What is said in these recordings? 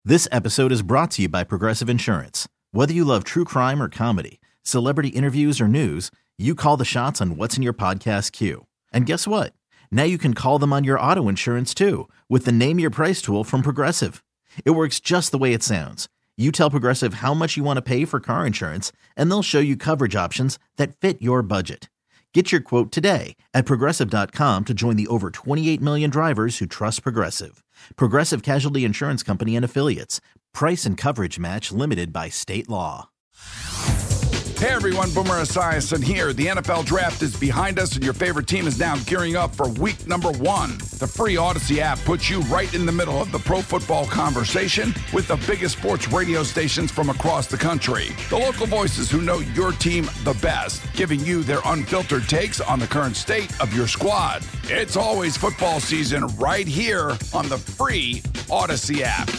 This episode is brought to you by Progressive Insurance. Whether you love true crime or comedy, celebrity interviews or news, you call the shots on what's in your podcast queue. And guess what? Now you can call them on your auto insurance too with the Name Your Price tool from Progressive. It works just the way it sounds. You tell Progressive how much you want to pay for car insurance, and they'll show you coverage options that fit your budget. Get your quote today at Progressive.com to join the over 28 million drivers who trust Progressive. Progressive Casualty Insurance Company and Affiliates. Price and coverage match limited by state law. Hey everyone, Boomer Esiason here. The NFL Draft is behind us and your favorite team is now gearing up for week number 1. The free Odyssey app puts you right in the middle of the pro football conversation with the biggest sports radio stations from across the country. The local voices who know your team the best, giving you their unfiltered takes on the current state of your squad. It's always football season right here on the free Odyssey app.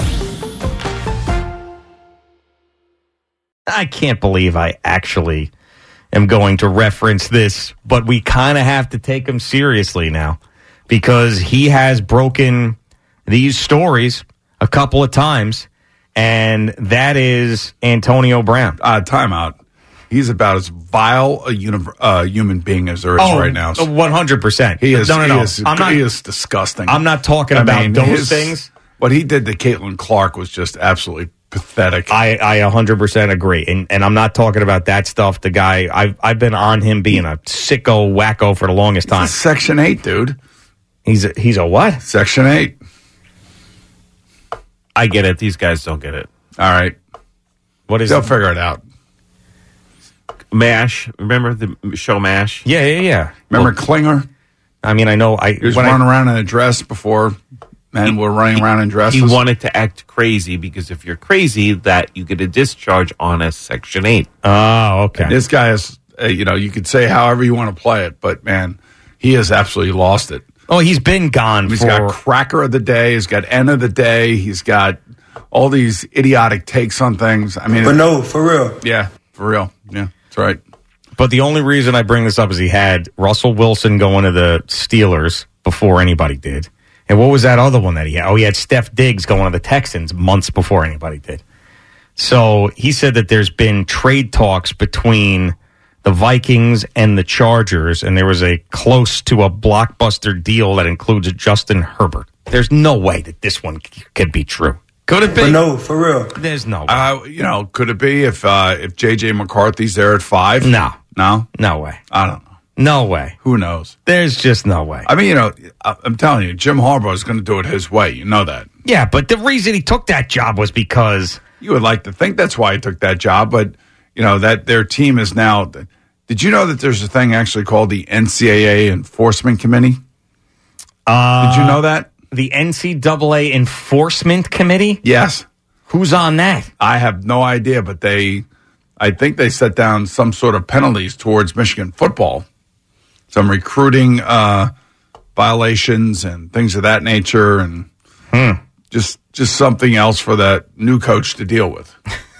I can't believe I actually am going to reference this, but we kind of have to take him seriously now because he has broken these stories a couple of times, and that is Antonio Brown. Timeout. He's about as vile a human being as there is right now. 100%. He is. No. He is disgusting. I'm not talking about those things. What he did to Caitlin Clark was just absolutely pathetic. I 100% agree, and I'm not talking about that stuff. The guy, I've been on him being a sicko wacko for the longest time. He's a Section 8, dude. He's a what? Section 8. I get it. These guys don't get it. All right. What is? They'll figure it out. MASH. Remember the show MASH? Yeah. Remember Klinger? I mean, I know. He was running around in a dress before men were running around in dresses. He wanted to act crazy because if you're crazy, that you get a discharge on a Section 8. Oh, okay. And this guy is, you could say however you want to play it, but man, he has absolutely lost it. Oh, he's been gone. He's got cracker of the day. He's got end of the day. He's got all these idiotic takes on things. I mean, but no, for real. Yeah, for real. Yeah, that's right. But the only reason I bring this up is he had Russell Wilson going to the Steelers before anybody did. And what was that other one that he had? Oh, he had Steph Diggs going to the Texans months before anybody did. So he said that there's been trade talks between the Vikings and the Chargers, and there was a close to a blockbuster deal that includes Justin Herbert. There's no way that this one could be true. Could it be? But no, for real. There's no way. Could it be if J.J. McCarthy's there at 5? No. No way. I don't know. No way. Who knows? There's just no way. I mean, I'm telling you, Jim Harbaugh is going to do it his way. You know that. Yeah, but the reason he took that job was because... You would like to think that's why he took that job, but, that their team is now... Did you know that there's a thing actually called the NCAA Enforcement Committee? Did you know that? The NCAA Enforcement Committee? Yes. Who's on that? I have no idea, but I think they set down some sort of penalties towards Michigan football. Some recruiting violations and things of that nature, and just something else for that new coach to deal with.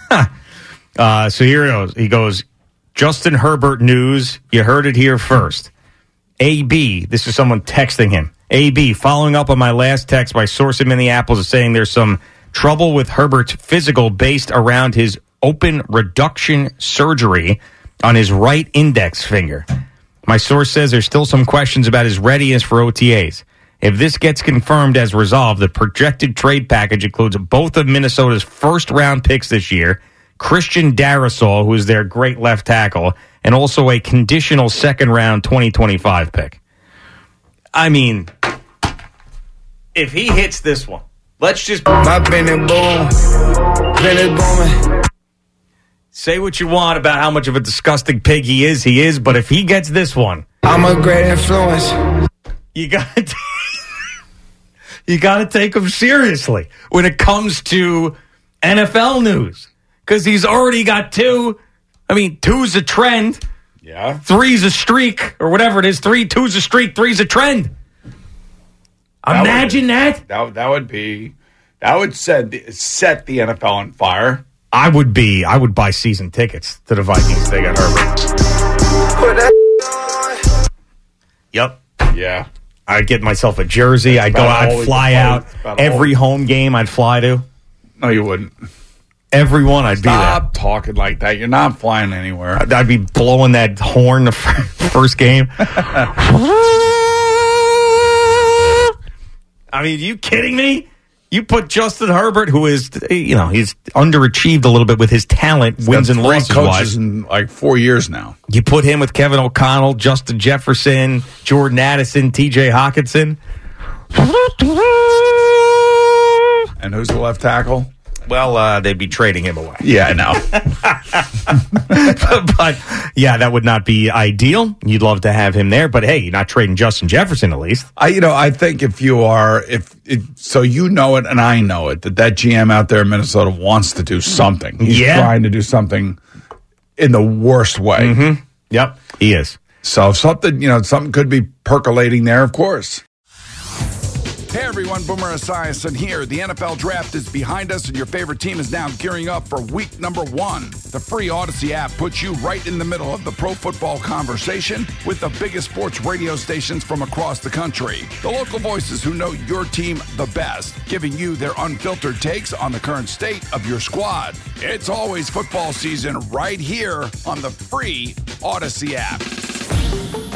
So here it goes. He goes, Justin Herbert news. You heard it here first. AB, this is someone texting him. AB, following up on my last text, my source in Minneapolis is saying there's some trouble with Herbert's physical based around his open reduction surgery on his right index finger. My source says there's still some questions about his readiness for OTAs. If this gets confirmed as resolved, the projected trade package includes both of Minnesota's first-round picks this year, Christian Darrisaw, who is their great left tackle, and also a conditional second-round 2025 pick. I mean, if he hits this one, let's just... My Bennett booming. Say what you want about how much of a disgusting pig he is, but if he gets this one... I'm a great influence. You got to take him seriously when it comes to NFL news. Because he's already got 2. I mean, 2's a trend. Yeah. 3's a streak, or whatever it is. 2's a streak, 3's a trend. Imagine that. That would set the NFL on fire. I would buy season tickets to the Vikings. They got Herbert. Yep. Yeah. I'd get myself a jersey. I'd go out, fly out. Every home game I'd fly to. No, you wouldn't. Everyone, I'd be there. Stop talking like that. You're not flying anywhere. I'd be blowing that horn the first game. I mean, are you kidding me? You put Justin Herbert, who is, he's underachieved a little bit with his talent, wins and losses coaches in like 4 years now. You put him with Kevin O'Connell, Justin Jefferson, Jordan Addison, T.J. Hawkinson. And who's the left tackle? Well, they'd be trading him away. Yeah, I know. But, yeah, that would not be ideal. You'd love to have him there. But, hey, you're not trading Justin Jefferson, at least. I think if you are, so you know it and I know it, that GM out there in Minnesota wants to do something. He's trying to do something in the worst way. Mm-hmm. Yep, he is. So something could be percolating there, of course. Hey everyone, Boomer Esiason here. The NFL Draft is behind us and your favorite team is now gearing up for week number 1. The free Odyssey app puts you right in the middle of the pro football conversation with the biggest sports radio stations from across the country. The local voices who know your team the best, giving you their unfiltered takes on the current state of your squad. It's always football season right here on the free Odyssey app.